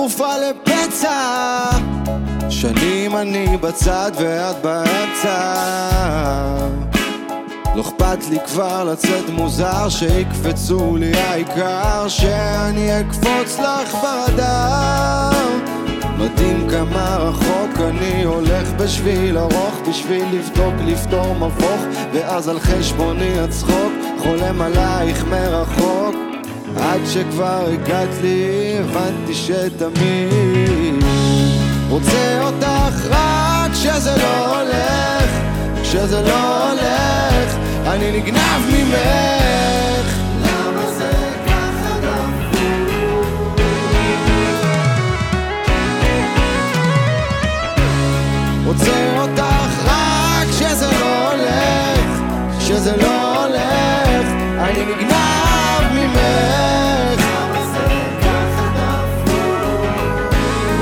תרופה לפצע. שנים אני בצד ואת באמצע, לא אכפת לי כבר לצאת מוזר, שיקפצו לי העיקר שאני אקפוץ לך ברדאר. מדהים כמה רחוק אני הולך בשביל ארוך, בשביל לבדוק לפתור מבוך, ואז על חשבוני הצחוק חולם עלייך מרחוק. עד שכבר הגעת לי הבנתי שתמיד רוצה אותך, רק שזה לא הולך, כשזה לא הולך אני נגנב ממך. למה זה ככה דפוק? רוצה אותך, רק כשזה לא הולך, כשזה לא הולך אני נגנב ממך. למה זה ככה דפוק?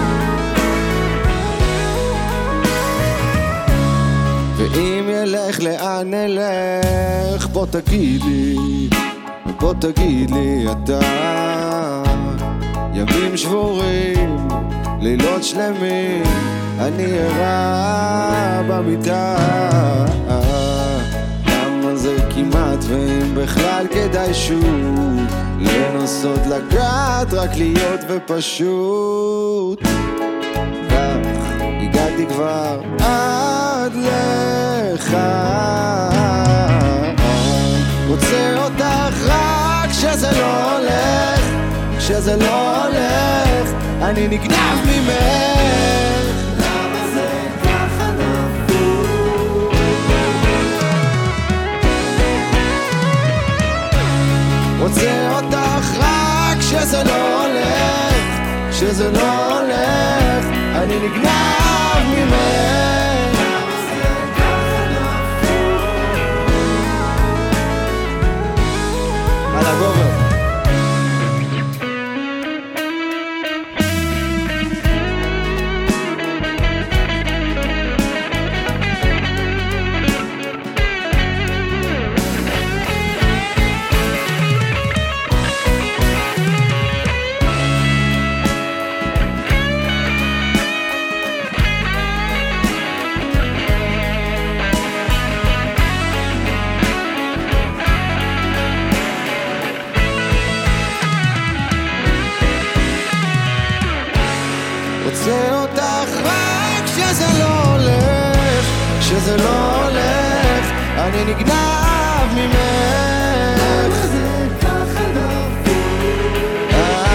ואם ילך לאן נלך, בוא תגיד לי, בוא תגיד לי אתה. ימים שבורים, לילות שלמים, אני ערה במיטה. למה זה כמעט ואם בכלל כדאי שוב לנסות לגעת, רק להיות ופשוט. כך הגעתי כבר עד לך, רוצה אותך רק כשזה לא הולך, כשזה לא הולך אני נגנב ממך. למה זה ככה דפוק? רוצה אותך רק כשזה לא הולך, כשזה לא הולך אני נגנב ממך. למה זה ככה דפוק? על הגובר. רוצה אותך רק כשזה לא הולך, כשזה לא הולך אני נגנב ממך. זה ככה דפוק?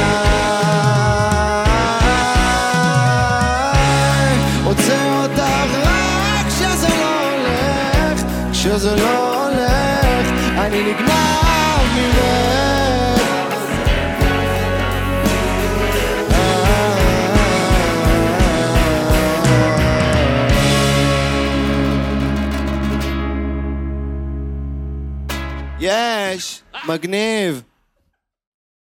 רוצה אותך רק כשזה לא הולך, כשזה לא הולך אני נגנב ממך. יש, מגניב.